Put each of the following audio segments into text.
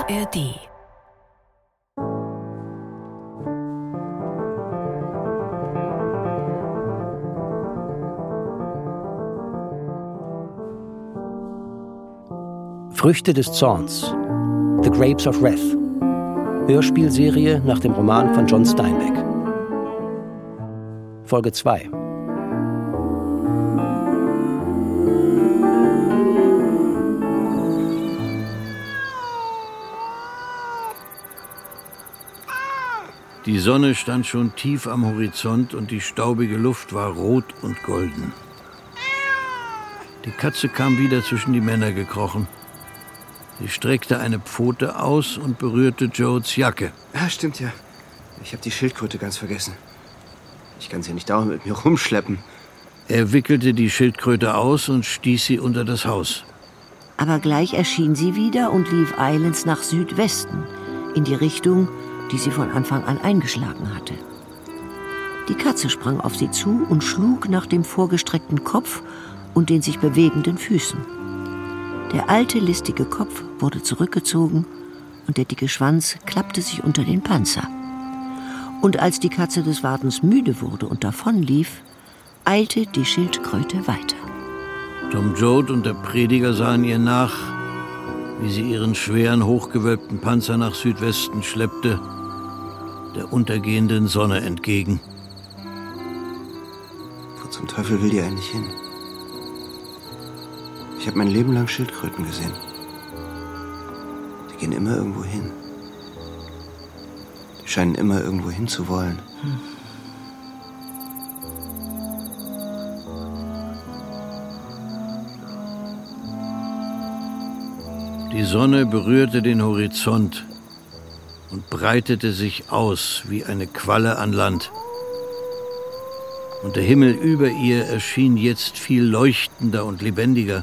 ARD. Früchte des Zorns. The Grapes of Wrath. Hörspielserie nach dem Roman von John Steinbeck. Folge 2. Die Sonne stand schon tief am Horizont und die staubige Luft war rot und golden. Die Katze kam wieder zwischen die Männer gekrochen. Sie streckte eine Pfote aus und berührte Joes Jacke. Ja, stimmt ja. Ich habe die Schildkröte ganz vergessen. Ich kann sie nicht dauernd mit mir rumschleppen. Er wickelte die Schildkröte aus und stieß sie unter das Haus. Aber gleich erschien sie wieder und lief eilends nach Südwesten, in die Richtung, die sie von Anfang an eingeschlagen hatte. Die Katze sprang auf sie zu und schlug nach dem vorgestreckten Kopf und den sich bewegenden Füßen. Der alte, listige Kopf wurde zurückgezogen und der dicke Schwanz klappte sich unter den Panzer. Und als die Katze des Wartens müde wurde und davonlief, eilte die Schildkröte weiter. Tom Joad und der Prediger sahen ihr nach, wie sie ihren schweren, hochgewölbten Panzer nach Südwesten schleppte, der untergehenden Sonne entgegen. Wo zum Teufel will die eigentlich hin? Ich habe mein Leben lang Schildkröten gesehen. Die gehen immer irgendwo hin. Die scheinen immer irgendwo hin zu wollen. Die Sonne berührte den Horizont und breitete sich aus wie eine Qualle an Land. Und der Himmel über ihr erschien jetzt viel leuchtender und lebendiger.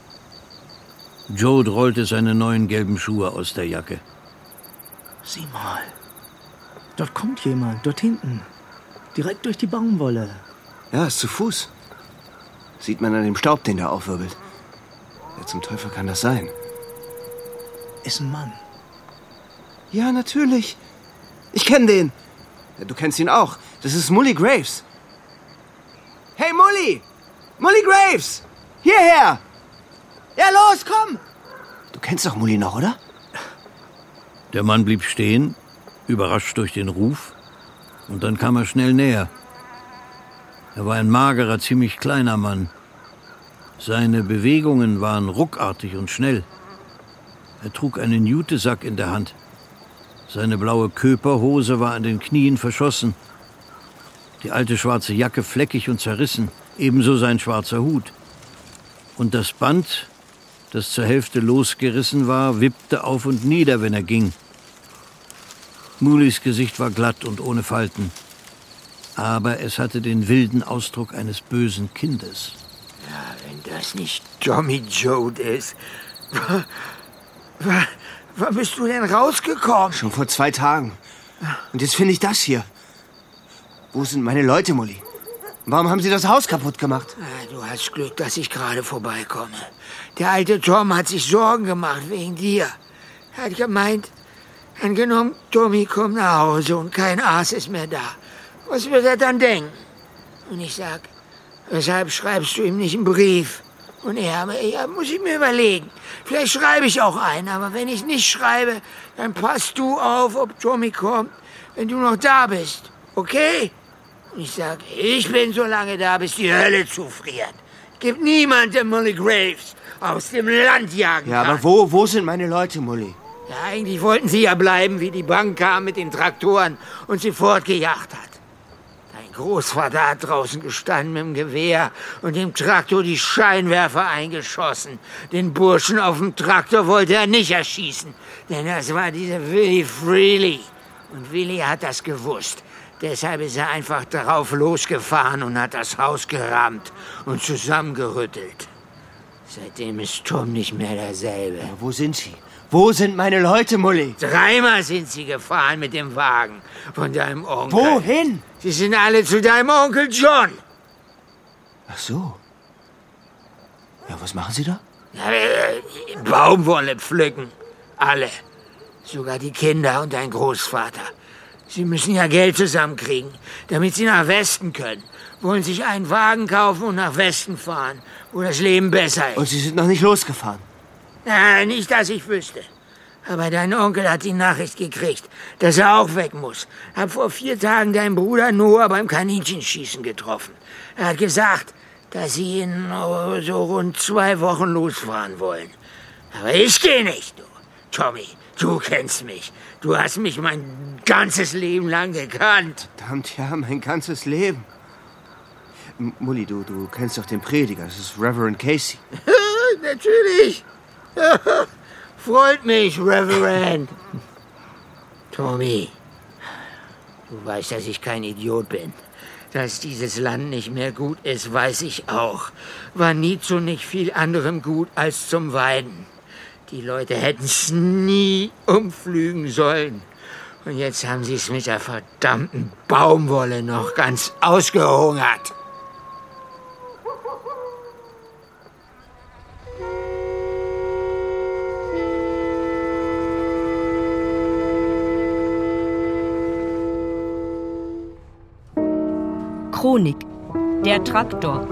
Joad rollte seine neuen gelben Schuhe aus der Jacke. Sieh mal, dort kommt jemand, dort hinten, direkt durch die Baumwolle. Ja, ist zu Fuß. Sieht man an dem Staub, den der aufwirbelt. Wer zum Teufel kann das sein? Ist ein Mann. Ja, natürlich. Ich kenne den. Ja, du kennst ihn auch. Das ist Mully Graves. Hey, Mully! Mully Graves! Hierher! Ja, los, komm! Du kennst doch Mully noch, oder? Der Mann blieb stehen, überrascht durch den Ruf, und dann kam er schnell näher. Er war ein magerer, ziemlich kleiner Mann. Seine Bewegungen waren ruckartig und schnell. Er trug einen Jutesack in der Hand. Seine blaue Köperhose war an den Knien verschossen. Die alte schwarze Jacke fleckig und zerrissen, ebenso sein schwarzer Hut. Und das Band, das zur Hälfte losgerissen war, wippte auf und nieder, wenn er ging. Mullys Gesicht war glatt und ohne Falten. Aber es hatte den wilden Ausdruck eines bösen Kindes. Ja, wenn das nicht Tommy Joad ist. Wann bist du denn rausgekommen? Schon vor 2 Tagen. Und jetzt finde ich das hier. Wo sind meine Leute, Mully? Warum haben sie das Haus kaputt gemacht? Du hast Glück, dass ich gerade vorbeikomme. Der alte Tom hat sich Sorgen gemacht wegen dir. Er hat gemeint, angenommen, Tommy kommt nach Hause und kein Aas ist mehr da. Was wird er dann denken? Und ich sag, weshalb schreibst du ihm nicht einen Brief? Und ja, muss ich mir überlegen. Vielleicht schreibe ich auch einen, aber wenn ich nicht schreibe, dann passt du auf, ob Tommy kommt, wenn du noch da bist. Okay? Und ich sag, ich bin so lange da, bis die Hölle zufriert. Gibt niemandem Mully Graves aus dem Land jagen Ja, kann. aber wo sind meine Leute, Mully? Ja, eigentlich wollten sie ja bleiben, wie die Bank kam mit den Traktoren und sie fortgejagt hat. Dein Großvater hat draußen gestanden mit dem Gewehr und dem Traktor die Scheinwerfer eingeschossen. Den Burschen auf dem Traktor wollte er nicht erschießen, denn das war dieser Willie Freely. Und Willie hat das gewusst. Deshalb ist er einfach darauf losgefahren und hat das Haus gerammt und zusammengerüttelt. Seitdem ist Tom nicht mehr derselbe. Ja, wo sind sie? Wo sind meine Leute, Mully? 3-mal sind sie gefahren mit dem Wagen von deinem Onkel. Wohin? Sie sind alle zu deinem Onkel John. Ach so. Ja, was machen Sie da? Baumwolle pflücken. Alle. Sogar die Kinder und dein Großvater. Sie müssen ja Geld zusammenkriegen, damit sie nach Westen können. Wollen sich einen Wagen kaufen und nach Westen fahren, wo das Leben besser ist. Und Sie sind noch nicht losgefahren? Na, nicht, dass ich wüsste. Aber dein Onkel hat die Nachricht gekriegt, dass er auch weg muss. Hab vor 4 Tagen deinen Bruder Noah beim Kaninchenschießen getroffen. Er hat gesagt, dass sie in so rund 2 Wochen losfahren wollen. Aber ich gehe nicht, du. Tommy, du kennst mich. Du hast mich mein ganzes Leben lang gekannt. Verdammt, ja, mein ganzes Leben. Mully, du kennst doch den Prediger. Das ist Reverend Casey. Natürlich. Freut mich, Reverend. Tommy, du weißt, dass ich kein Idiot bin. Dass dieses Land nicht mehr gut ist, weiß ich auch. War nie zu nicht viel anderem gut als zum Weiden. Die Leute hätten es nie umflügen sollen. Und jetzt haben sie es mit der verdammten Baumwolle noch ganz ausgehungert. Chronik. Der Traktor.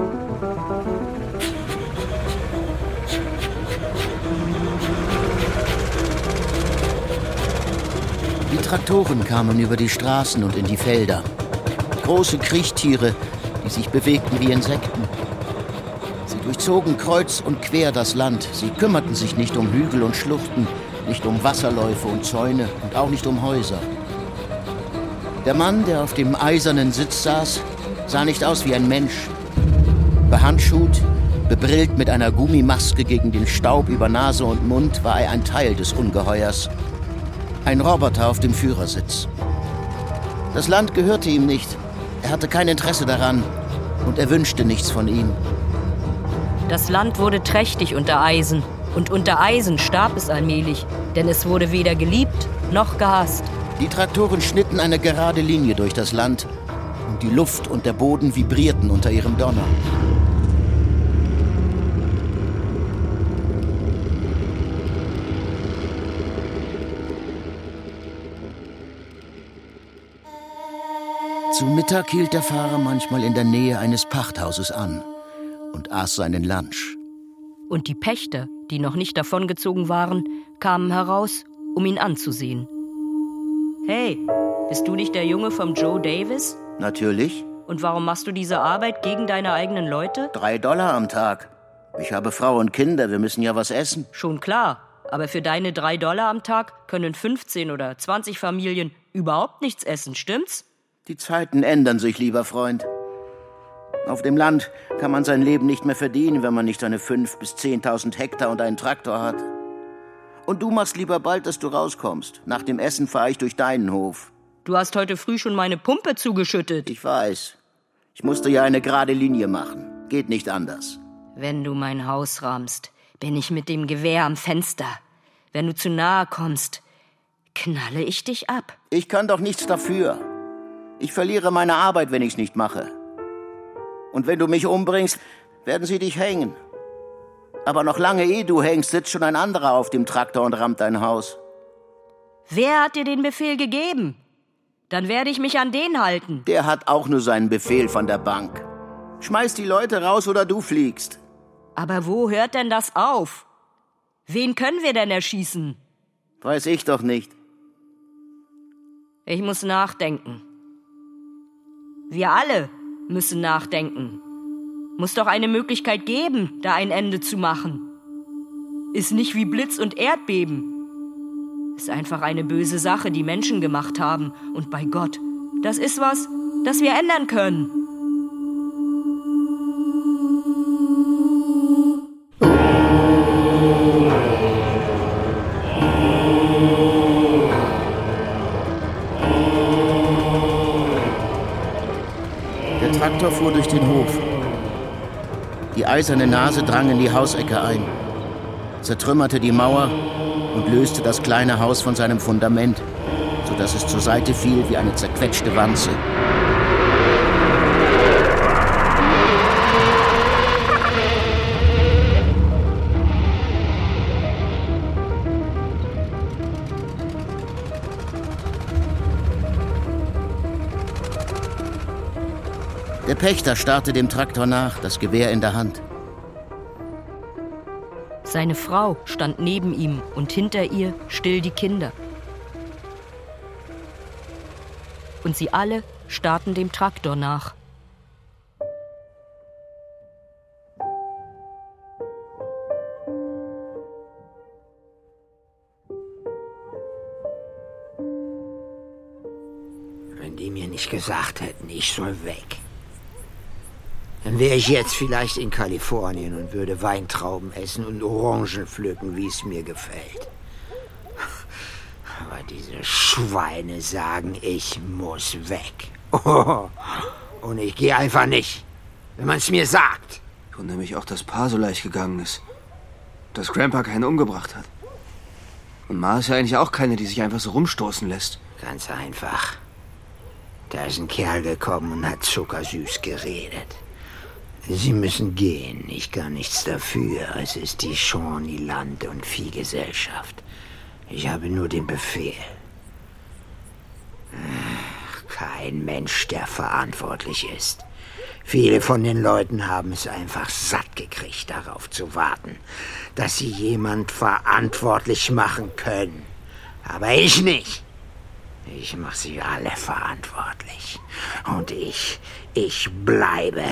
Die Traktoren kamen über die Straßen und in die Felder. Große Kriechtiere, die sich bewegten wie Insekten. Sie durchzogen kreuz und quer das Land. Sie kümmerten sich nicht um Hügel und Schluchten, nicht um Wasserläufe und Zäune und auch nicht um Häuser. Der Mann, der auf dem eisernen Sitz saß, sah nicht aus wie ein Mensch. Behandschuht, bebrillt mit einer Gummimaske gegen den Staub über Nase und Mund, war er ein Teil des Ungeheuers. Ein Roboter auf dem Führersitz. Das Land gehörte ihm nicht. Er hatte kein Interesse daran und er wünschte nichts von ihm. Das Land wurde trächtig unter Eisen. Und unter Eisen starb es allmählich, denn es wurde weder geliebt noch gehasst. Die Traktoren schnitten eine gerade Linie durch das Land und die Luft und der Boden vibrierten unter ihrem Donner. Zu Mittag hielt der Fahrer manchmal in der Nähe eines Pachthauses an und aß seinen Lunch. Und die Pächter, die noch nicht davongezogen waren, kamen heraus, um ihn anzusehen. Hey, bist du nicht der Junge vom Joe Davis? Natürlich. Und warum machst du diese Arbeit gegen deine eigenen Leute? $3 am Tag. Ich habe Frau und Kinder, wir müssen ja was essen. Schon klar, aber für deine $3 am Tag können 15 oder 20 Familien überhaupt nichts essen, stimmt's? Die Zeiten ändern sich, lieber Freund. Auf dem Land kann man sein Leben nicht mehr verdienen, wenn man nicht seine 5.000 bis 10.000 Hektar und einen Traktor hat. Und du machst lieber bald, dass du rauskommst. Nach dem Essen fahre ich durch deinen Hof. Du hast heute früh schon meine Pumpe zugeschüttet. Ich weiß. Ich musste ja eine gerade Linie machen. Geht nicht anders. Wenn du mein Haus rammst, bin ich mit dem Gewehr am Fenster. Wenn du zu nahe kommst, knalle ich dich ab. Ich kann doch nichts dafür. Ich verliere meine Arbeit, wenn ich's nicht mache. Und wenn du mich umbringst, werden sie dich hängen. Aber noch lange ehe du hängst, sitzt schon ein anderer auf dem Traktor und rammt dein Haus. Wer hat dir den Befehl gegeben? Dann werde ich mich an den halten. Der hat auch nur seinen Befehl von der Bank. Schmeiß die Leute raus oder du fliegst. Aber wo hört denn das auf? Wen können wir denn erschießen? Weiß ich doch nicht. Ich muss nachdenken. Wir alle müssen nachdenken. Muss doch eine Möglichkeit geben, da ein Ende zu machen. Ist nicht wie Blitz und Erdbeben. Ist einfach eine böse Sache, die Menschen gemacht haben. Und bei Gott, das ist was, das wir ändern können. Der Traktor fuhr durch den Hof. Die eiserne Nase drang in die Hausecke ein, zertrümmerte die Mauer und löste das kleine Haus von seinem Fundament, sodass es zur Seite fiel wie eine zerquetschte Wanze. Der Pächter starrte dem Traktor nach, das Gewehr in der Hand. Seine Frau stand neben ihm und hinter ihr still die Kinder. Und sie alle starrten dem Traktor nach. Wenn die mir nicht gesagt hätten, ich soll weg, dann wäre ich jetzt vielleicht in Kalifornien und würde Weintrauben essen und Orangen pflücken, wie es mir gefällt. Aber diese Schweine sagen, ich muss weg. Oh, und ich gehe einfach nicht, wenn man es mir sagt. Ich wundere mich auch, dass Pa so leicht gegangen ist. Dass Grandpa keinen umgebracht hat. Und Ma ist ja eigentlich auch keine, die sich einfach so rumstoßen lässt. Ganz einfach. Da ist ein Kerl gekommen und hat zuckersüß geredet. Sie müssen gehen, ich kann nichts dafür. Es ist die Shawnee Land- und Viehgesellschaft. Ich habe nur den Befehl. Kein Mensch, der verantwortlich ist. Viele von den Leuten haben es einfach satt gekriegt, darauf zu warten, dass sie jemand verantwortlich machen können. Aber ich nicht. Ich mache sie alle verantwortlich. Und ich bleibe.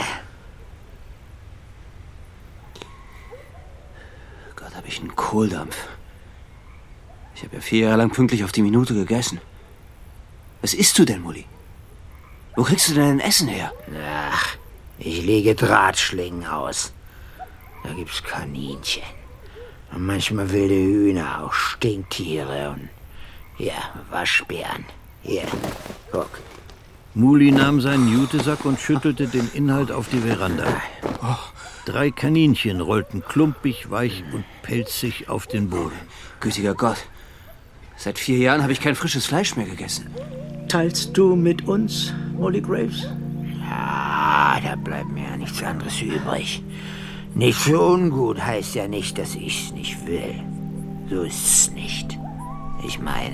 Gott, habe ich einen Kohldampf. Ich habe ja 4 Jahre lang pünktlich auf die Minute gegessen. Was isst du denn, Mulli? Wo kriegst du denn dein Essen her? Ach, ich lege Drahtschlingen aus. Da gibt's Kaninchen. Und manchmal wilde Hühner, auch Stinktiere und ja, Waschbären. Hier, guck. Muli nahm seinen Jutesack und schüttelte den Inhalt auf die Veranda. 3 Kaninchen rollten klumpig, weich und pelzig auf den Boden. Gütiger Gott. Seit 4 Jahren habe ich kein frisches Fleisch mehr gegessen. Teilst du mit uns, Molly Graves? Ja, da bleibt mir ja nichts anderes übrig. Nicht für ungut heißt ja nicht, dass ich's nicht will. So ist's nicht. Ich meine,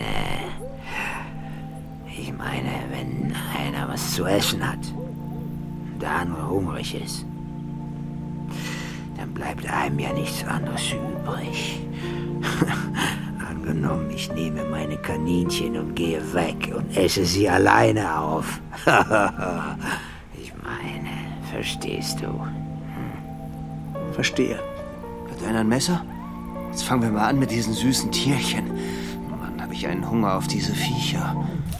wenn einer was zu essen hat, der andere hungrig ist, dann bleibt einem ja nichts anderes übrig. Angenommen, ich nehme meine Kaninchen und gehe weg und esse sie alleine auf. Ich meine, verstehst du? Verstehe. Hat einer ein Messer? Jetzt fangen wir mal an mit diesen süßen Tierchen. Mann, habe ich einen Hunger auf diese Viecher.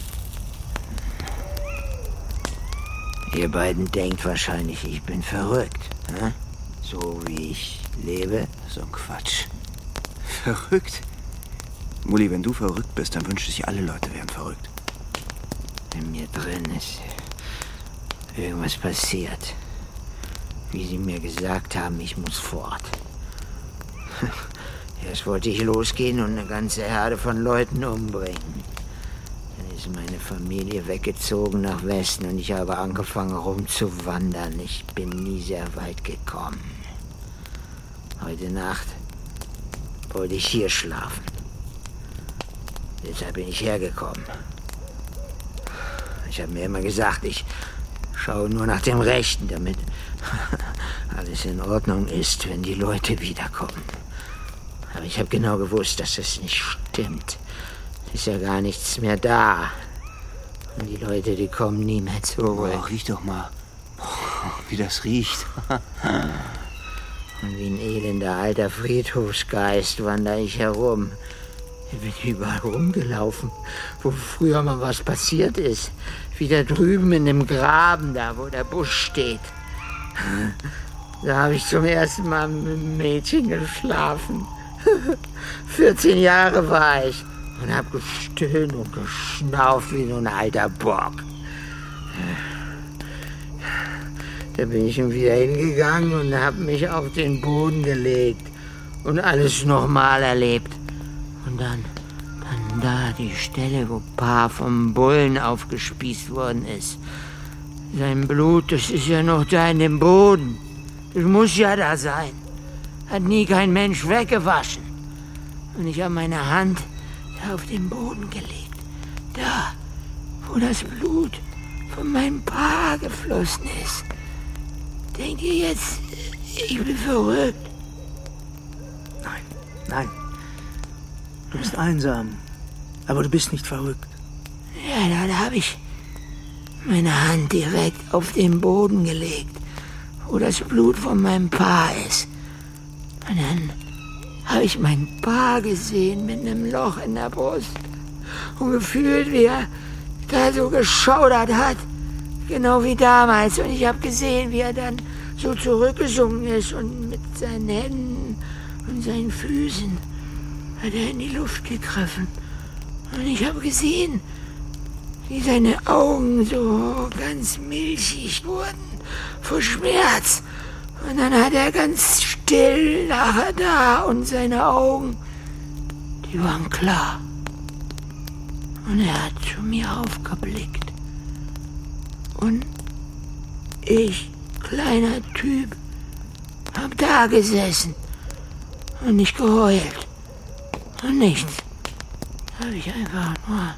Ihr beiden denkt wahrscheinlich, ich bin verrückt. Hä? So wie ich lebe. So ein Quatsch. Verrückt? Mulli, wenn du verrückt bist, dann wünsche ich, alle Leute wären verrückt. In mir drin ist irgendwas passiert. Wie sie mir gesagt haben, ich muss fort. Erst wollte ich losgehen und eine ganze Herde von Leuten umbringen. Dann ist meine Familie weggezogen nach Westen und ich habe angefangen rumzuwandern. Ich bin nie sehr weit gekommen. Heute Nacht wollte ich hier schlafen. Deshalb bin ich hergekommen. Ich habe mir immer gesagt, ich schaue nur nach dem Rechten, damit alles in Ordnung ist, wenn die Leute wiederkommen. Aber ich habe genau gewusst, dass das nicht stimmt. Es ist ja gar nichts mehr da. Und die Leute, die kommen nie mehr zurück. Oh, riech doch mal. Wie das riecht. Und wie ein elender alter Friedhofsgeist wandere ich herum. Ich bin überall rumgelaufen, wo früher mal was passiert ist. Wie da drüben in dem Graben, da wo der Busch steht. Da habe ich zum ersten Mal mit einem Mädchen geschlafen. 14 Jahre war ich und habe gestöhnt und geschnauft wie so ein alter Bock. Da bin ich wieder hingegangen und habe mich auf den Boden gelegt und alles nochmal erlebt. Und dann da die Stelle, wo Pa vom Bullen aufgespießt worden ist. Sein Blut, das ist ja noch da in dem Boden. Das muss ja da sein. Hat nie kein Mensch weggewaschen. Und ich habe meine Hand da auf den Boden gelegt. Da, wo das Blut von meinem Pa geflossen ist. Denkt ihr jetzt, ich bin verrückt? Nein. Du bist einsam, aber du bist nicht verrückt. Ja, dann habe ich meine Hand direkt auf den Boden gelegt, wo das Blut von meinem Pa ist. Und dann habe ich meinen Pa gesehen mit einem Loch in der Brust und gefühlt, wie er da so geschaudert hat, genau wie damals. Und ich habe gesehen, wie er dann so zurückgesunken ist und mit seinen Händen und seinen Füßen hat er in die Luft gegriffen. Und ich habe gesehen, wie seine Augen so ganz milchig wurden vor Schmerz. Und dann hat er ganz still nachher da und seine Augen, die waren klar. Und er hat zu mir aufgeblickt. Und ich, kleiner Typ, hab da gesessen und nicht geheult. Und nichts. Hab ich einfach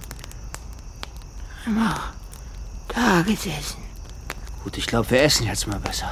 da gesessen. Gut, ich glaube, wir essen jetzt mal besser.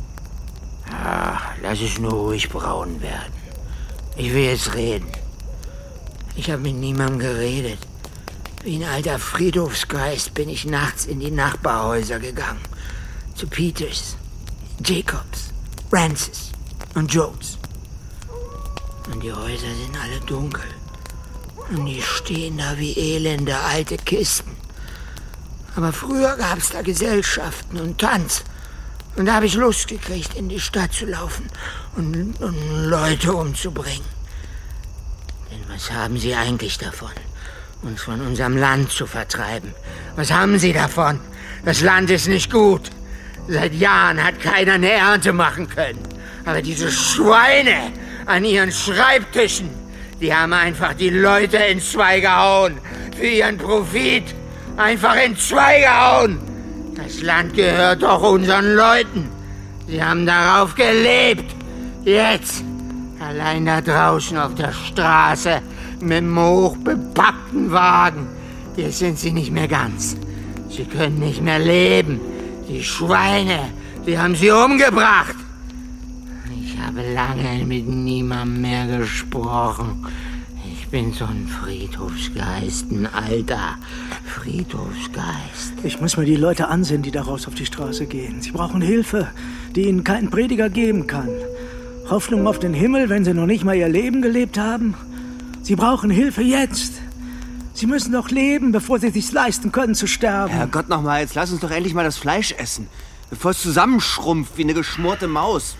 Lass es nur ruhig braun werden. Ich will jetzt reden. Ich habe mit niemandem geredet. Wie ein alter Friedhofsgeist bin ich nachts in die Nachbarhäuser gegangen. Zu Peters, Jacobs, Francis und Jones. Und die Häuser sind alle dunkel. Und die stehen da wie elende alte Kisten. Aber früher gab es da Gesellschaften und Tanz. Und da habe ich Lust gekriegt, in die Stadt zu laufen und Leute umzubringen. Denn was haben sie eigentlich davon, uns von unserem Land zu vertreiben? Was haben sie davon? Das Land ist nicht gut. Seit Jahren hat keiner eine Ernte machen können. Aber diese Schweine an ihren Schreibtischen, die haben einfach die Leute in zwei gehauen. Für ihren Profit. Einfach in zwei gehauen. Das Land gehört doch unseren Leuten. Sie haben darauf gelebt. Jetzt, allein da draußen auf der Straße, mit dem hochbepackten Wagen. Jetzt sind sie nicht mehr ganz. Sie können nicht mehr leben. Die Schweine, die haben sie umgebracht. Ich habe lange mit niemandem mehr gesprochen. Ich bin so ein Friedhofsgeist, ein alter Friedhofsgeist. Ich muss mir die Leute ansehen, die daraus auf die Straße gehen. Sie brauchen Hilfe, die ihnen kein Prediger geben kann. Hoffnung auf den Himmel, wenn sie noch nicht mal ihr Leben gelebt haben. Sie brauchen Hilfe jetzt. Sie müssen doch leben, bevor sie sich's leisten können zu sterben. Herrgott nochmal, jetzt lass uns doch endlich mal das Fleisch essen, bevor es zusammenschrumpft wie eine geschmorte Maus.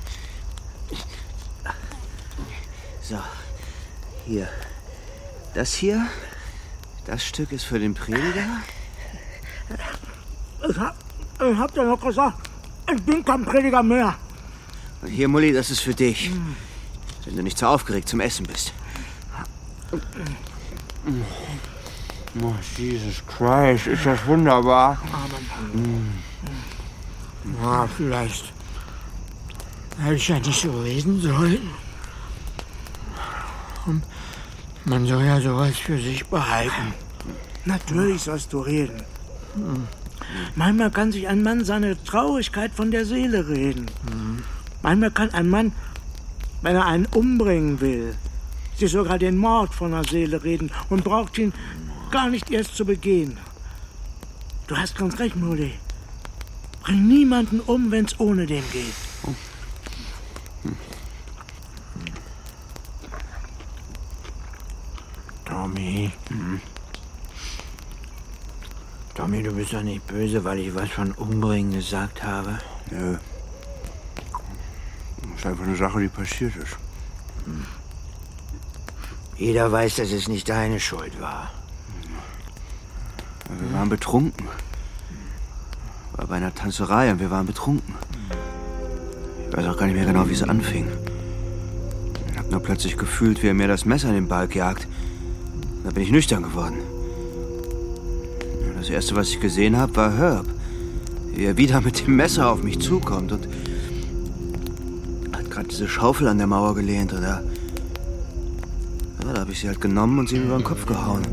So, hier. Das hier, das Stück ist für den Prediger. Ich hab dir noch gesagt, ich bin kein Prediger mehr. Und hier, Mulli, das ist für dich. Wenn du nicht so aufgeregt zum Essen bist. Oh, Jesus Christ, ist das wunderbar. Ja, vielleicht hätte ich ja nicht so reden sollen. Und man soll ja sowas für sich behalten. Natürlich sollst du reden. Manchmal kann sich ein Mann seine Traurigkeit von der Seele reden. Manchmal kann ein Mann, wenn er einen umbringen will, sich sogar den Mord von der Seele reden und braucht ihn gar nicht erst zu begehen. Du hast ganz recht, Mulli. Bring niemanden um, wenn's ohne den geht. Tommy. Tommy, du bist doch nicht böse, weil ich was von Umbringen gesagt habe. Nö. Das ist einfach eine Sache, die passiert ist. Jeder weiß, dass es nicht deine Schuld war. Wir waren betrunken. War bei einer Tanzerei und wir waren betrunken. Ich weiß auch gar nicht mehr genau, wie es anfing. Ich hab nur plötzlich gefühlt, wie er mir das Messer in den Balk jagt. Da bin ich nüchtern geworden. Das Erste, was ich gesehen habe, war Herb. Wie er wieder mit dem Messer auf mich zukommt und hat gerade diese Schaufel an der Mauer gelehnt. Und da habe ich sie halt genommen und sie ihm über den Kopf gehauen.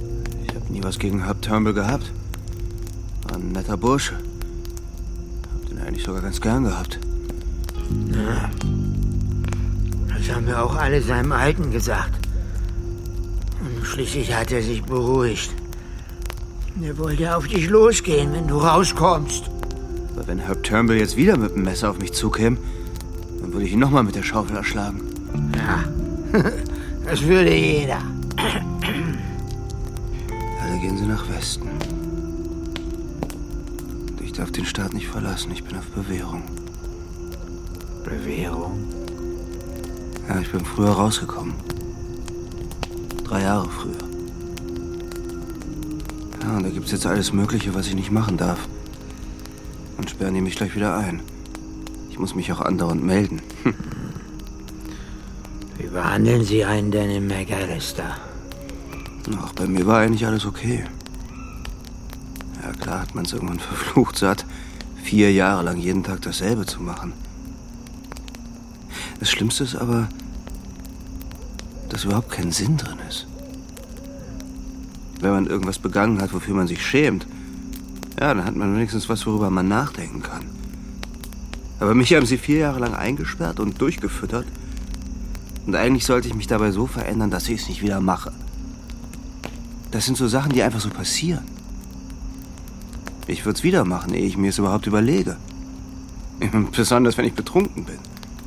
Nie was gegen Herb Turnbull gehabt. War ein netter Bursche. Hab Den eigentlich sogar ganz gern gehabt. Ja. Das haben wir auch alle seinem Alten gesagt. Und schließlich hat er sich beruhigt. Er wollte auf dich losgehen, wenn du rauskommst. Aber wenn Herb Turnbull jetzt wieder mit dem Messer auf mich zukäme, dann würde ich ihn nochmal mit der Schaufel erschlagen. Ja, das würde jeder. Alle gehen sie nach Westen. Ich darf den Staat nicht verlassen, ich bin auf Bewährung. Bewährung? Ja, ich bin früher rausgekommen. 3 Jahre früher. Ja, und da gibt's jetzt alles Mögliche, was ich nicht machen darf. Und sperren die mich gleich wieder ein. Ich muss mich auch andauernd melden. Wie behandeln Sie einen denn in McAllister? Auch bei mir war eigentlich alles okay. Ja, klar hat man es irgendwann verflucht satt, 4 Jahre lang jeden Tag dasselbe zu machen. Das Schlimmste ist aber, dass überhaupt kein Sinn drin ist. Wenn man irgendwas begangen hat, wofür man sich schämt, ja, dann hat man wenigstens was, worüber man nachdenken kann. Aber mich haben sie 4 Jahre lang eingesperrt und durchgefüttert. Und eigentlich sollte ich mich dabei so verändern, dass ich es nicht wieder mache. Das sind so Sachen, die einfach so passieren. Ich würde es wieder machen, ehe ich mir es überhaupt überlege. Besonders, wenn ich betrunken bin.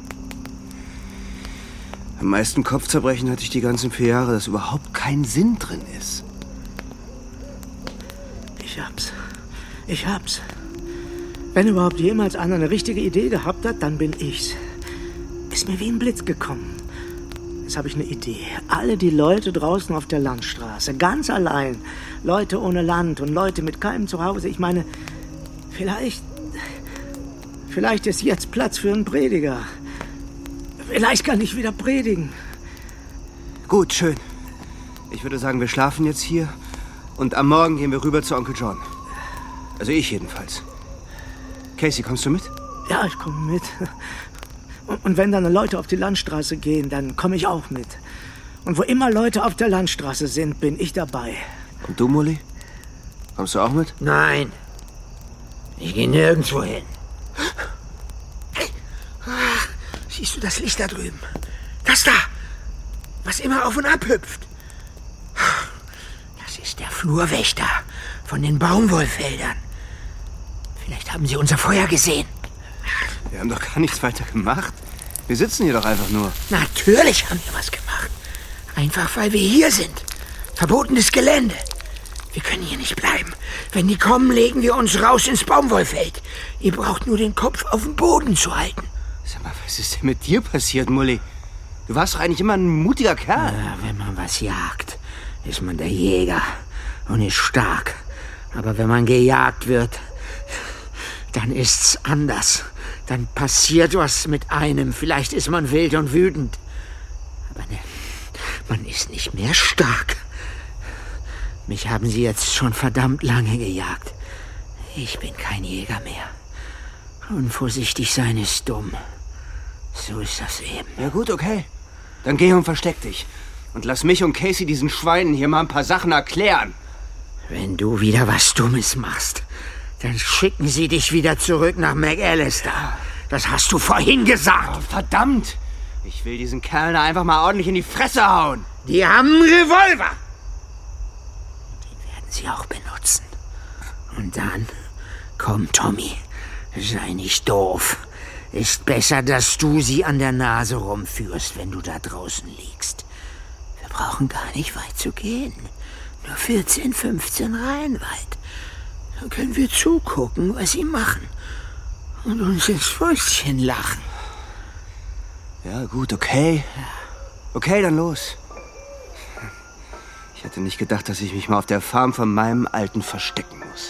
Am meisten Kopfzerbrechen hatte ich die ganzen 4 Jahre, dass überhaupt kein Sinn drin ist. Ich hab's. Wenn überhaupt jemals einer eine richtige Idee gehabt hat, dann bin ich's. Ist mir wie ein Blitz gekommen. Jetzt habe ich eine Idee. Alle die Leute draußen auf der Landstraße, ganz allein. Leute ohne Land und Leute mit keinem Zuhause. Ich meine, vielleicht ist jetzt Platz für einen Prediger. Vielleicht kann ich wieder predigen. Gut, schön. Ich würde sagen, wir schlafen jetzt hier und am Morgen gehen wir rüber zu Onkel John. Also ich jedenfalls. Casey, kommst du mit? Ja, ich komme mit. Und wenn dann Leute auf die Landstraße gehen, dann komme ich auch mit. Und wo immer Leute auf der Landstraße sind, bin ich dabei. Und du, Mully? Kommst du auch mit? Nein. Ich gehe nirgendwo hin. Ach, siehst du das Licht da drüben? Das da, was immer auf und ab hüpft. Das ist der Flurwächter von den Baumwollfeldern. Vielleicht haben sie unser Feuer gesehen. Wir haben doch gar nichts weiter gemacht. Wir sitzen hier doch einfach nur. Natürlich haben wir was gemacht. Einfach, weil wir hier sind. Verbotenes Gelände. Wir können hier nicht bleiben. Wenn die kommen, legen wir uns raus ins Baumwollfeld. Ihr braucht nur den Kopf auf dem Boden zu halten. Sag mal, was ist denn mit dir passiert, Mully? Du warst doch eigentlich immer ein mutiger Kerl. Ja, wenn man was jagt, ist man der Jäger und ist stark. Aber wenn man gejagt wird, dann ist's anders. Dann passiert was mit einem. Vielleicht ist man wild und wütend. Aber ne, man ist nicht mehr stark. Mich haben sie jetzt schon verdammt lange gejagt. Ich bin kein Jäger mehr. Unvorsichtig sein ist dumm. So ist das eben. Ja gut, okay. Dann geh und versteck dich. Und lass mich und Casey diesen Schweinen hier mal ein paar Sachen erklären. Wenn du wieder was Dummes machst, dann schicken sie dich wieder zurück nach McAllister. Das hast du vorhin gesagt. Oh, verdammt! Ich will diesen Kerl da einfach mal ordentlich in die Fresse hauen. Die haben einen Revolver. Den werden sie auch benutzen. Und dann, komm, Tommy, sei nicht doof. Ist besser, dass du sie an der Nase rumführst, wenn du da draußen liegst. Wir brauchen gar nicht weit zu gehen. Nur 14, 15 Reihen weit. Dann können wir zugucken, was sie machen. Und uns ins Fäustchen lachen. Ja, gut, okay. Okay, dann los. Ich hätte nicht gedacht, dass ich mich mal auf der Farm von meinem Alten verstecken muss.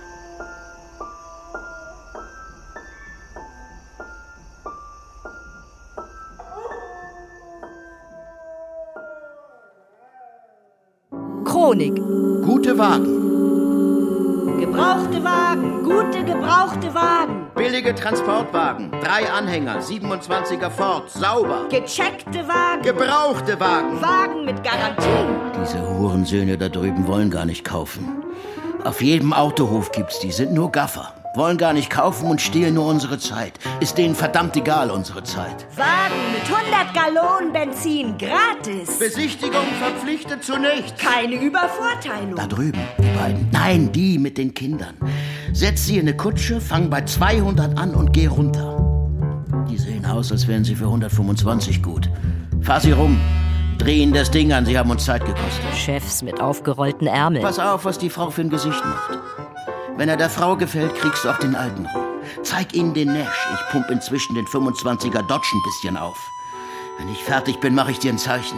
Chronik. Gute Wagen. Gebrauchte Wagen, gute gebrauchte Wagen. Billige Transportwagen. 3 Anhänger, 27er Ford, sauber. Gecheckte Wagen. Gebrauchte Wagen. Wagen mit Garantie. Diese Hurensöhne da drüben wollen gar nicht kaufen. Auf jedem Autohof gibt's die, sind nur Gaffer. Wollen gar nicht kaufen und stehlen nur unsere Zeit. Ist denen verdammt egal, unsere Zeit. Wagen mit 100 Gallonen Benzin, gratis. Besichtigung verpflichtet zu nichts. Keine Übervorteilung. Da drüben, die beiden. Nein, die mit den Kindern. Setz sie in eine Kutsche, fang bei 200 an und geh runter. Die sehen aus, als wären sie für 125 gut. Fahr sie rum. Dreh ihnen das Ding an, sie haben uns Zeit gekostet. Chefs mit aufgerollten Ärmeln. Pass auf, was die Frau für ein Gesicht macht. Wenn er der Frau gefällt, kriegst du auch den alten rum. Zeig ihnen den Nash. Ich pump inzwischen den 25er Dodge ein bisschen auf. Wenn ich fertig bin, mache ich dir ein Zeichen.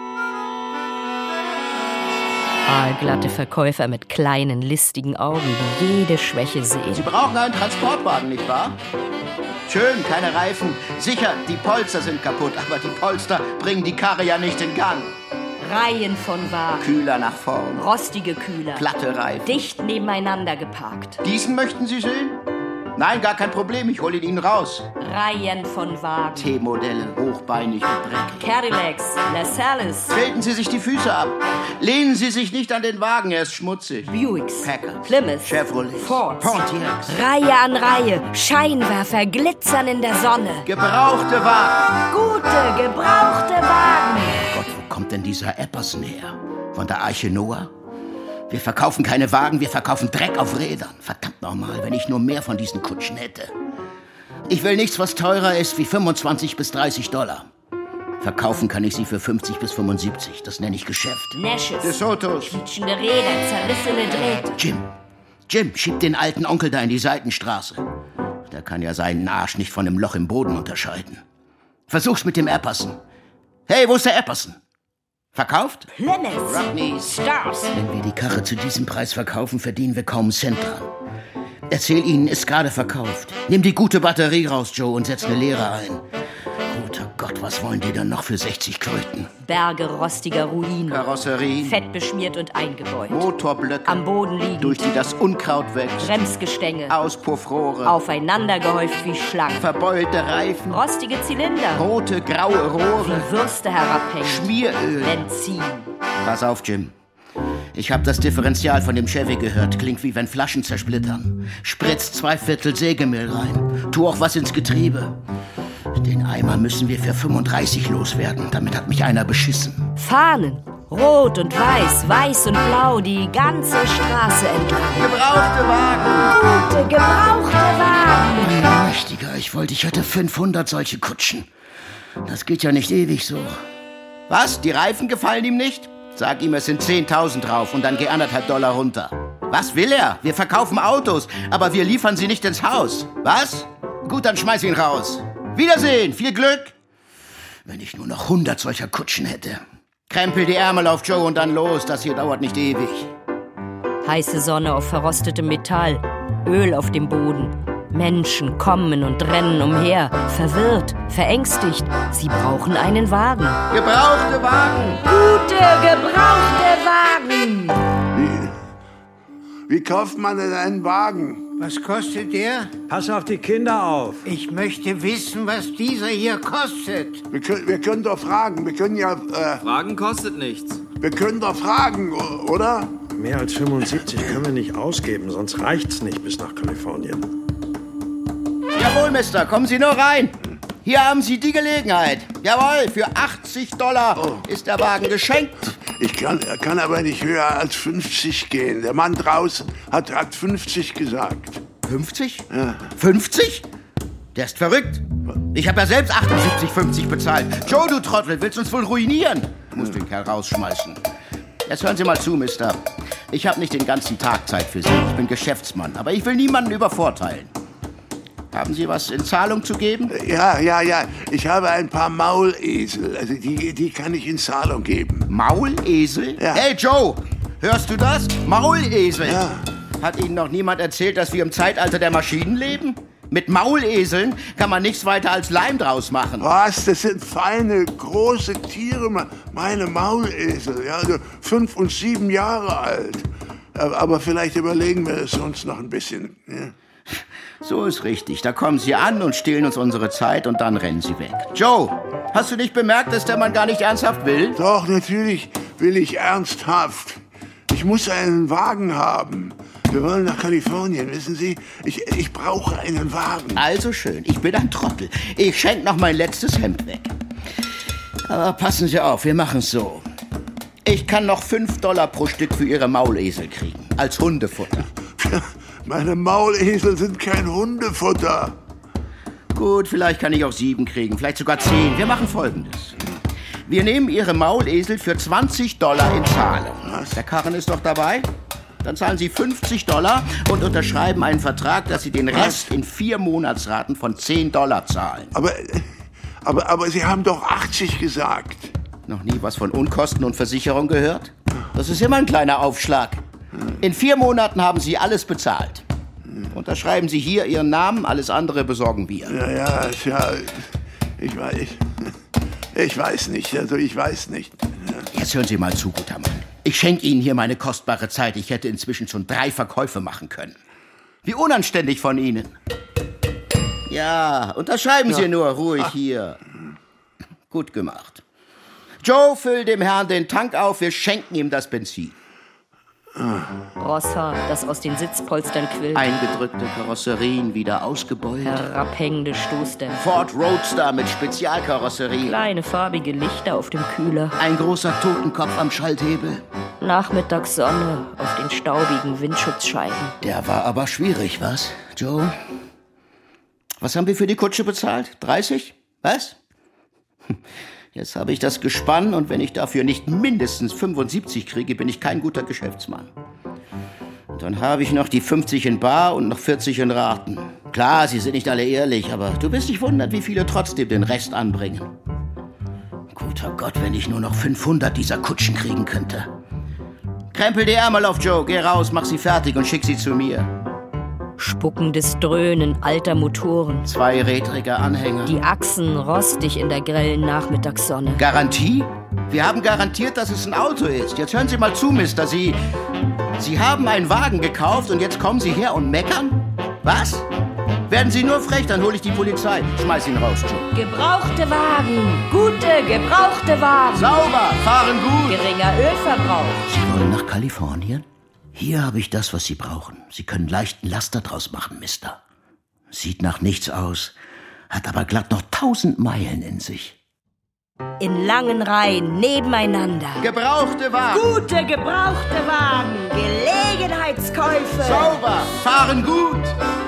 Aalglatte Verkäufer mit kleinen, listigen Augen, die jede Schwäche sehen. Sie brauchen einen Transportwagen, nicht wahr? Schön, keine Reifen. Sicher, die Polster sind kaputt, aber die Polster bringen die Karre ja nicht in Gang. Reihen von Wagen. Kühler nach vorn. Rostige Kühler. Platte Reifen. Dicht nebeneinander geparkt. Diesen möchten Sie sehen? Nein, gar kein Problem, ich hole ihn Ihnen raus. Reihen von Wagen. T-Modelle, hochbeinig und dreckig. Cadillacs, LaSalle. Treten Sie sich die Füße ab. Lehnen Sie sich nicht an den Wagen, er ist schmutzig. Buicks, Packard, Plymouth, Chevrolet, Ford, Pontiacs. Reihe an Reihe, Scheinwerfer glitzern in der Sonne. Gebrauchte Wagen. Gute, gebrauchte Wagen. Gott, wo kommt denn dieser Epperson her? Von der Arche Noah? Wir verkaufen keine Wagen, wir verkaufen Dreck auf Rädern. Verdammt nochmal, wenn ich nur mehr von diesen Kutschen hätte. Ich will nichts, was teurer ist wie 25 bis 30 $. Verkaufen kann ich sie für 50 bis 75. Das nenne ich Geschäft. Nashes, DeSotos, quietschende Räder, zerrissene Drähte. Jim, schieb den alten Onkel da in die Seitenstraße. Der kann ja seinen Arsch nicht von einem Loch im Boden unterscheiden. Versuch's mit dem Epperson. Hey, wo ist der Epperson? Verkauft? Plymouth, Rodneys, Stars. Wenn wir die Karre zu diesem Preis verkaufen, verdienen wir kaum einen Cent dran. Erzähl ihnen, ist gerade verkauft. Nimm die gute Batterie raus, Joe, und setz eine leere ein. Guter Gott, was wollen die denn noch für 60 Kröten? Berge rostiger Ruinen. Karosserien. Fettbeschmiert und eingebeut. Motorblöcke. Am Boden liegend. Durch die das Unkraut wächst. Bremsgestänge. Auspuffrohre. Aufeinander gehäuft wie Schlangen. Verbeulte Reifen. Rostige Zylinder. Rote, graue Rohre. Wie Würste herabhängen. Schmieröl. Benzin. Pass auf, Jim. Ich hab das Differential von dem Chevy gehört. Klingt wie wenn Flaschen zersplittern. Spritz 2/4 Sägemehl rein. Tu auch was ins Getriebe. Den Eimer müssen wir für 35 loswerden. Damit hat mich einer beschissen. Fahnen. Rot und weiß, weiß und blau, die ganze Straße entlang. Gebrauchte Wagen. Gute, gebrauchte Wagen. Mein Mächtiger, ich wollte, ich hätte 500 solche Kutschen. Das geht ja nicht ewig so. Was? Die Reifen gefallen ihm nicht? Sag ihm, es sind 10.000 drauf und dann geh $1,5 runter. Was will er? Wir verkaufen Autos, aber wir liefern sie nicht ins Haus. Was? Gut, dann schmeiß ihn raus. Wiedersehen, viel Glück. Wenn ich nur noch 100 solcher Kutschen hätte. Krempel die Ärmel auf, Joe, und dann los. Das hier dauert nicht ewig. Heiße Sonne auf verrostetem Metall. Öl auf dem Boden. Menschen kommen und rennen umher. Verwirrt, verängstigt. Sie brauchen einen Wagen. Gebrauchte Wagen. Gute, gebrauchte Wagen. Wie kauft man denn einen Wagen? Was kostet der? Pass auf die Kinder auf. Ich möchte wissen, was dieser hier kostet. Wir können doch fragen. Wir können ja... Fragen kostet nichts. Wir können doch fragen, oder? Mehr als 75 können wir nicht ausgeben, sonst reicht's nicht bis nach Kalifornien. Jawohl, Mister, kommen Sie nur rein. Hier haben Sie die Gelegenheit. Jawohl, für $80 ist der Wagen geschenkt. Ich kann aber nicht höher als 50 gehen. Der Mann draußen hat 50 gesagt. 50? Ja. 50? Der ist verrückt. Ich habe ja selbst 78,50 bezahlt. Joe, du Trottel, willst uns wohl ruinieren? Muss den Kerl rausschmeißen. Jetzt hören Sie mal zu, Mister. Ich habe nicht den ganzen Tag Zeit für Sie. Ich bin Geschäftsmann, aber ich will niemanden übervorteilen. Haben Sie was in Zahlung zu geben? Ja. Ich habe ein paar Maulesel. Also die kann ich in Zahlung geben. Maulesel? Ja. Hey, Joe, hörst du das? Maulesel. Ja. Hat Ihnen noch niemand erzählt, dass wir im Zeitalter der Maschinen leben? Mit Mauleseln kann man nichts weiter als Leim draus machen. Was? Das sind feine, große Tiere, meine Maulesel. Ja, also 5 und 7 Jahre alt. Aber vielleicht überlegen wir es uns noch ein bisschen. Ja. So ist richtig. Da kommen Sie an und stehlen uns unsere Zeit und dann rennen Sie weg. Joe, hast du nicht bemerkt, dass der Mann gar nicht ernsthaft will? Doch, natürlich will ich ernsthaft. Ich muss einen Wagen haben. Wir wollen nach Kalifornien, wissen Sie? Ich brauche einen Wagen. Also schön, ich bin ein Trottel. Ich schenke noch mein letztes Hemd weg. Aber passen Sie auf, wir machen es so. Ich kann noch $5 pro Stück für Ihre Maulesel kriegen. Als Hundefutter. Meine Maulesel sind kein Hundefutter. Gut, vielleicht kann ich auch 7 kriegen, vielleicht sogar 10. Wir machen Folgendes. Wir nehmen Ihre Maulesel für $20 in Zahlung. Was? Der Karren ist doch dabei? Dann zahlen Sie $50 und unterschreiben einen Vertrag, dass Sie den Rest in 4 Monatsraten von $10 zahlen. Aber Sie haben doch 80 gesagt. Noch nie was von Unkosten und Versicherung gehört? Das ist immer ein kleiner Aufschlag. In 4 Monaten haben Sie alles bezahlt. Unterschreiben Sie hier Ihren Namen, alles andere besorgen wir. Ja, ich weiß nicht, also ich weiß nicht. Jetzt hören Sie mal zu, guter Mann. Ich schenke Ihnen hier meine kostbare Zeit. Ich hätte inzwischen schon 3 Verkäufe machen können. Wie unanständig von Ihnen. Ja, unterschreiben Sie nur ruhig hier. Gut gemacht. Joe, füll dem Herrn den Tank auf, wir schenken ihm das Benzin. Rosshaar, das aus den Sitzpolstern quillt. Eingedrückte Karosserien wieder ausgebeult. Herabhängende Stoßdämpfer. Ford Roadster mit Spezialkarosserie. Kleine farbige Lichter auf dem Kühler. Ein großer Totenkopf am Schalthebel. Nachmittagssonne auf den staubigen Windschutzscheiben. Der war aber schwierig, was, Joe? Was haben wir für die Kutsche bezahlt? 30? Was? Jetzt habe ich das Gespann und wenn ich dafür nicht mindestens 75 kriege, bin ich kein guter Geschäftsmann. Und dann habe ich noch die 50 in bar und noch 40 in Raten. Klar, sie sind nicht alle ehrlich, aber du wirst dich wundern, wie viele trotzdem den Rest anbringen. Guter Gott, wenn ich nur noch 500 dieser Kutschen kriegen könnte. Krempel die Ärmel auf, Joe, geh raus, mach sie fertig und schick sie zu mir. Spuckendes Dröhnen alter Motoren. 2-rädrige Anhänger. Die Achsen rostig in der grellen Nachmittagssonne. Garantie? Wir haben garantiert, dass es ein Auto ist. Jetzt hören Sie mal zu, Mister. Sie haben einen Wagen gekauft und jetzt kommen Sie her und meckern? Was? Werden Sie nur frech, dann hole ich die Polizei. Schmeiß ihn raus, Joe. Gebrauchte Wagen. Gute, gebrauchte Wagen. Sauber, fahren gut. Geringer Ölverbrauch. Sie wollen nach Kalifornien? Hier habe ich das, was Sie brauchen. Sie können leichten Laster draus machen, Mister. Sieht nach nichts aus, hat aber glatt noch 1000 Meilen in sich. In langen Reihen nebeneinander. Gebrauchte Wagen. Gute, gebrauchte Wagen. Gelegenheitskäufe. Sauber, fahren gut.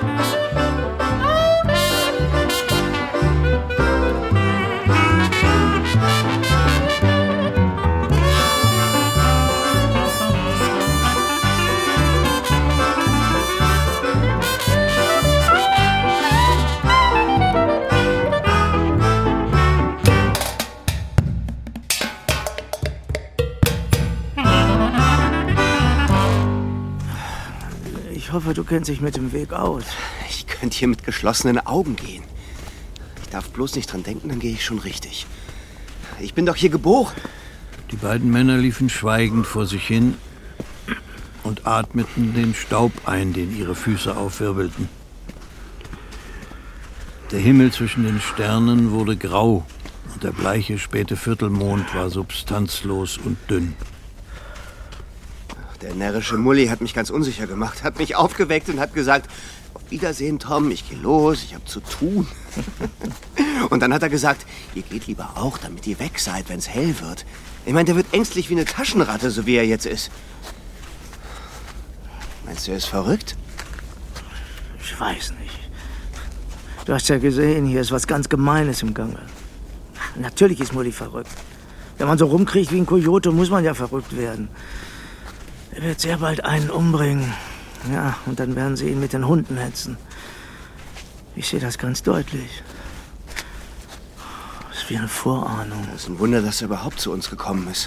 Ich hoffe, du kennst dich mit dem Weg aus. Ich könnte hier mit geschlossenen Augen gehen. Ich darf bloß nicht dran denken, dann gehe ich schon richtig. Ich bin doch hier geboren. Die beiden Männer liefen schweigend vor sich hin und atmeten den Staub ein, den ihre Füße aufwirbelten. Der Himmel zwischen den Sternen wurde grau und der bleiche späte Viertelmond war substanzlos und dünn. Der närrische Mully hat mich ganz unsicher gemacht, hat mich aufgeweckt und hat gesagt, auf Wiedersehen, Tom, ich gehe los, ich habe zu tun. Und dann hat er gesagt, ihr geht lieber auch, damit ihr weg seid, wenn es hell wird. Ich meine, der wird ängstlich wie eine Taschenratte, so wie er jetzt ist. Meinst du, er ist verrückt? Ich weiß nicht. Du hast ja gesehen, hier ist was ganz Gemeines im Gange. Natürlich ist Mully verrückt. Wenn man so rumkriecht wie ein Kojote, muss man ja verrückt werden. Er wird sehr bald einen umbringen. Ja, und dann werden sie ihn mit den Hunden hetzen. Ich sehe das ganz deutlich. Das ist wie eine Vorahnung. Das ist ein Wunder, dass er überhaupt zu uns gekommen ist.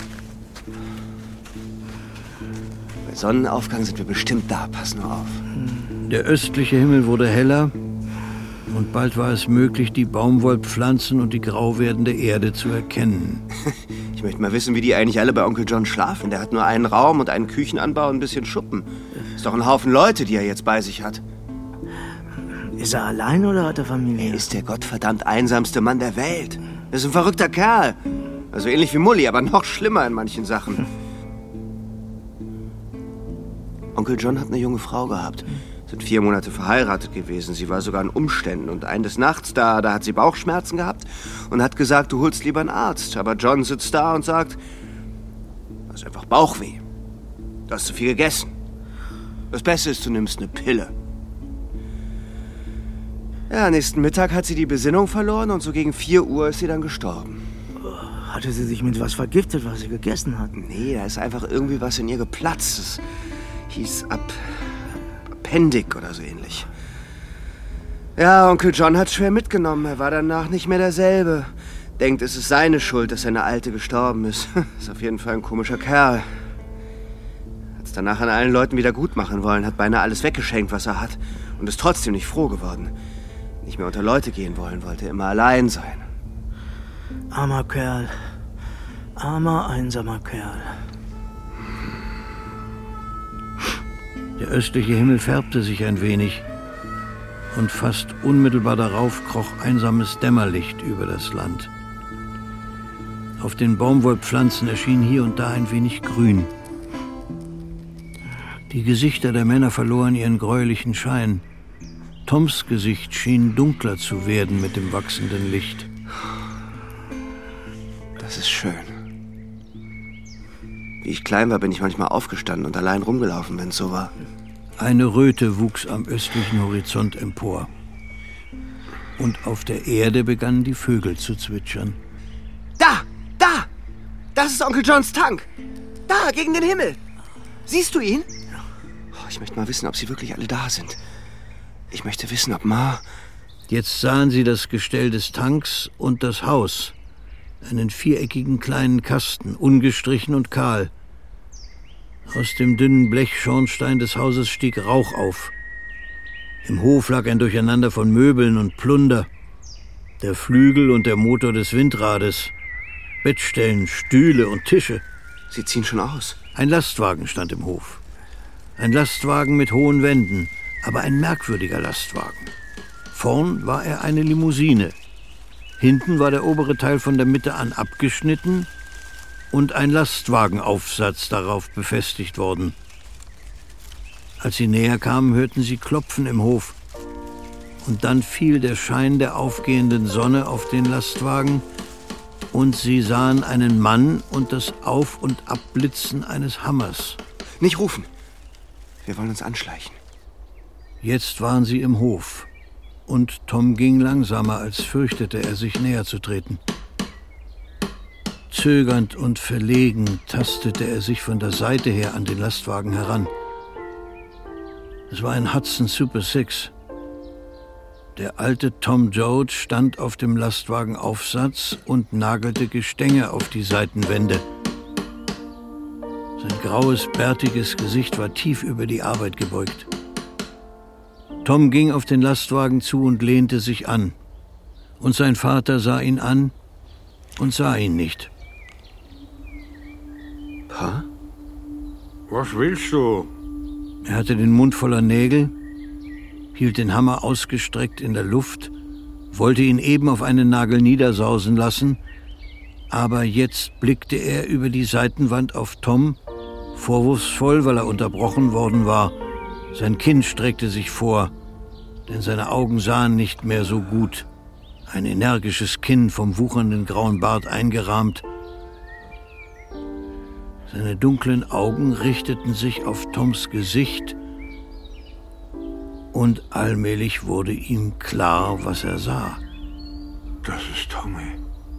Bei Sonnenaufgang sind wir bestimmt da. Pass nur auf. Der östliche Himmel wurde heller und bald war es möglich, die Baumwollpflanzen und die grau werdende Erde zu erkennen. Ich möchte mal wissen, wie die eigentlich alle bei Onkel John schlafen. Der hat nur einen Raum und einen Küchenanbau und ein bisschen Schuppen. Ist doch ein Haufen Leute, die er jetzt bei sich hat. Ist er allein oder hat er Familie? Er ist der gottverdammt einsamste Mann der Welt. Er ist ein verrückter Kerl. Also ähnlich wie Mully, aber noch schlimmer in manchen Sachen. Onkel John hat eine junge Frau gehabt. Sind 4 Monate verheiratet gewesen. Sie war sogar in Umständen. Und eines Nachts, da hat sie Bauchschmerzen gehabt und hat gesagt, du holst lieber einen Arzt. Aber John sitzt da und sagt, du hast einfach Bauchweh. Du hast zu viel gegessen. Das Beste ist, du nimmst eine Pille. Ja, nächsten Mittag hat sie die Besinnung verloren und so gegen 4 Uhr ist sie dann gestorben. Hatte sie sich mit was vergiftet, was sie gegessen hat? Nee, da ist einfach irgendwie was in ihr geplatzt. Das hieß Appendik oder so ähnlich. Ja, Onkel John hat's schwer mitgenommen. Er war danach nicht mehr derselbe. Denkt, es ist seine Schuld, dass seine Alte gestorben ist. Ist auf jeden Fall ein komischer Kerl. Hat's danach an allen Leuten wieder gut machen wollen, hat beinahe alles weggeschenkt, was er hat. Und ist trotzdem nicht froh geworden. Nicht mehr unter Leute gehen wollte immer allein sein. Armer Kerl. Armer, einsamer Kerl. Der östliche Himmel färbte sich ein wenig und fast unmittelbar darauf kroch einsames Dämmerlicht über das Land. Auf den Baumwollpflanzen erschien hier und da ein wenig Grün. Die Gesichter der Männer verloren ihren gräulichen Schein. Toms Gesicht schien dunkler zu werden mit dem wachsenden Licht. Das ist schön. Wie ich klein war, bin ich manchmal aufgestanden und allein rumgelaufen, wenn es so war. Eine Röte wuchs am östlichen Horizont empor. Und auf der Erde begannen die Vögel zu zwitschern. Da! Da! Das ist Onkel Johns Tank! Da, gegen den Himmel! Siehst du ihn? Oh, ich möchte mal wissen, ob sie wirklich alle da sind. Ich möchte wissen, ob Ma... Jetzt sahen sie das Gestell des Tanks und das Haus. Einen viereckigen kleinen Kasten, ungestrichen und kahl. Aus dem dünnen Blechschornstein des Hauses stieg Rauch auf. Im Hof lag ein Durcheinander von Möbeln und Plunder. Der Flügel und der Motor des Windrades. Bettstellen, Stühle und Tische. Sie ziehen schon aus. Ein Lastwagen stand im Hof. Ein Lastwagen mit hohen Wänden, aber ein merkwürdiger Lastwagen. Vorn war er eine Limousine. Hinten war der obere Teil von der Mitte an abgeschnitten und ein Lastwagenaufsatz darauf befestigt worden. Als sie näher kamen, hörten sie Klopfen im Hof. Und dann fiel der Schein der aufgehenden Sonne auf den Lastwagen und sie sahen einen Mann und das Auf- und Abblitzen eines Hammers. Nicht rufen. Wir wollen uns anschleichen. Jetzt waren sie im Hof. Und Tom ging langsamer, als fürchtete er, sich näher zu treten. Zögernd und verlegen tastete er sich von der Seite her an den Lastwagen heran. Es war ein Hudson Super 6. Der alte Tom Joad stand auf dem Lastwagenaufsatz und nagelte Gestänge auf die Seitenwände. Sein graues, bärtiges Gesicht war tief über die Arbeit gebeugt. Tom ging auf den Lastwagen zu und lehnte sich an. Und sein Vater sah ihn an und sah ihn nicht. Pa? Was willst du? Er hatte den Mund voller Nägel, hielt den Hammer ausgestreckt in der Luft, wollte ihn eben auf einen Nagel niedersausen lassen, aber jetzt blickte er über die Seitenwand auf Tom, vorwurfsvoll, weil er unterbrochen worden war. Sein Kinn streckte sich vor, denn seine Augen sahen nicht mehr so gut. Ein energisches Kinn vom wuchernden grauen Bart eingerahmt. Seine dunklen Augen richteten sich auf Toms Gesicht und allmählich wurde ihm klar, was er sah. Das ist Tommy.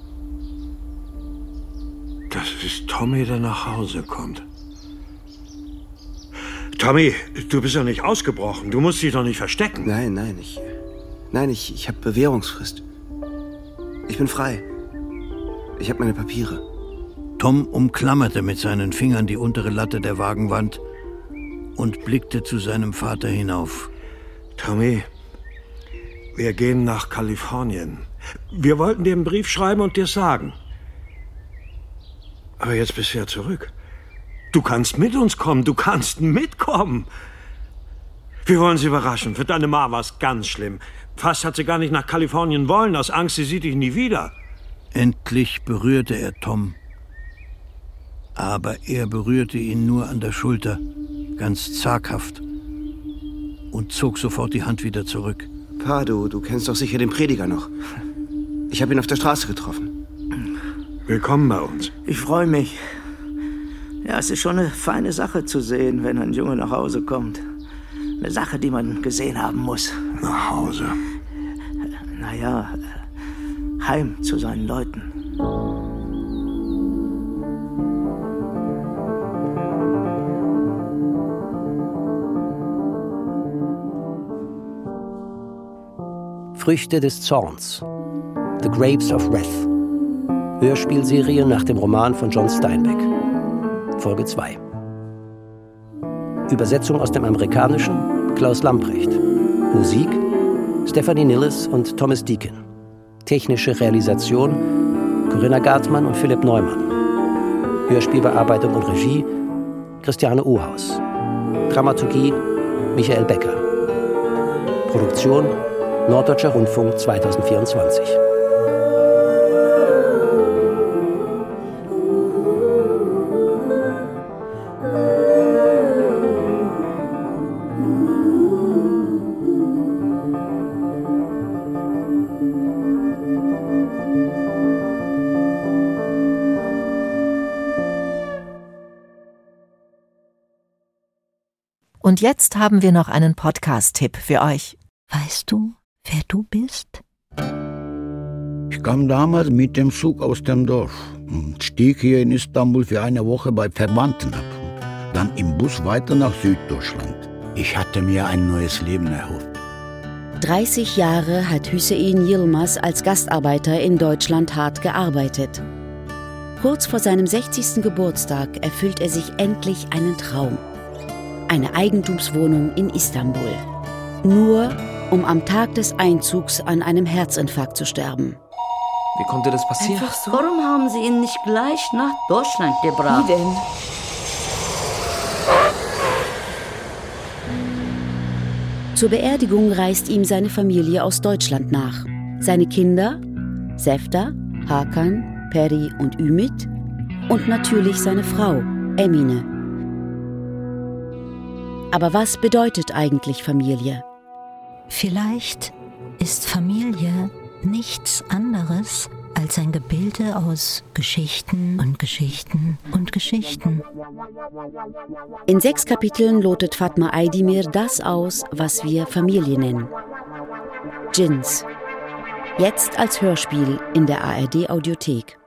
Das ist Tommy, der nach Hause kommt. Tommy, du bist doch nicht ausgebrochen. Du musst dich doch nicht verstecken. Nein, ich habe Bewährungsfrist. Ich bin frei. Ich habe meine Papiere. Tom umklammerte mit seinen Fingern die untere Latte der Wagenwand und blickte zu seinem Vater hinauf. Tommy, wir gehen nach Kalifornien. Wir wollten dir einen Brief schreiben und dir sagen. Aber jetzt bist du ja zurück. Du kannst mit uns kommen, du kannst mitkommen. Wir wollen sie überraschen. Für deine Ma war es ganz schlimm. Fast hat sie gar nicht nach Kalifornien wollen, aus Angst, sie sieht dich nie wieder. Endlich berührte er Tom. Aber er berührte ihn nur an der Schulter. ganz zaghaft, und zog sofort die Hand wieder zurück. Pa, du kennst doch sicher den Prediger noch. Ich habe ihn auf der Straße getroffen. Willkommen bei uns. Ich freue mich. Ja, es ist schon eine feine Sache zu sehen, wenn ein Junge nach Hause kommt. Eine Sache, die man gesehen haben muss. Nach Hause? Naja, heim zu seinen Leuten. Früchte des Zorns. The Grapes of Wrath. Hörspielserie nach dem Roman von John Steinbeck. Folge 2. Übersetzung aus dem Amerikanischen Klaus Lamprecht. Musik Stephanie Nilles und Thomas Deakin. Technische Realisation Corinna Gartmann und Philipp Neumann. Hörspielbearbeitung und Regie Christiane Ohaus. Dramaturgie Michael Becker. Produktion Norddeutscher Rundfunk 2024. Und jetzt haben wir noch einen Podcast-Tipp für euch. Weißt du, wer du bist? Ich kam damals mit dem Zug aus dem Dorf und stieg hier in Istanbul für eine Woche bei Verwandten ab. Dann im Bus weiter nach Süddeutschland. Ich hatte mir ein neues Leben erhofft. 30 Jahre hat Hüseyin Yilmaz als Gastarbeiter in Deutschland hart gearbeitet. Kurz vor seinem 60. Geburtstag erfüllt er sich endlich einen Traum. Eine Eigentumswohnung in Istanbul. Nur um am Tag des Einzugs an einem Herzinfarkt zu sterben. Wie konnte das passieren? Einfach so. Warum haben Sie ihn nicht gleich nach Deutschland gebracht? Wie denn? Zur Beerdigung reist ihm seine Familie aus Deutschland nach. Seine Kinder, Sefta, Hakan, Peri und Ümit und natürlich seine Frau, Emine. Aber was bedeutet eigentlich Familie? Vielleicht ist Familie nichts anderes als ein Gebilde aus Geschichten und Geschichten und Geschichten. In 6 Kapiteln lotet Fatma Aydemir das aus, was wir Familie nennen. Djinns. Jetzt als Hörspiel in der ARD Audiothek.